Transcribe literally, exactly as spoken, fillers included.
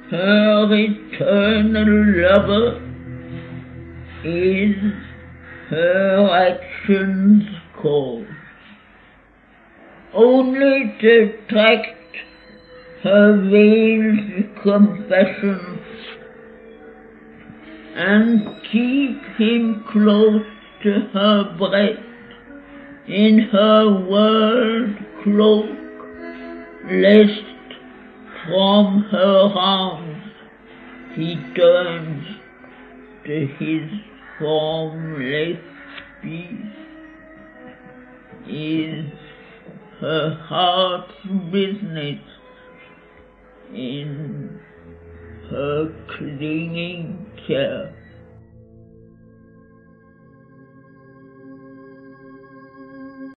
her eternal lover is her action's cause, only to attract her veiled compassion and keep him close to her breast in her world cloak, lest from her arms he turns to his formless peace. Is her heart's business in her clinging care.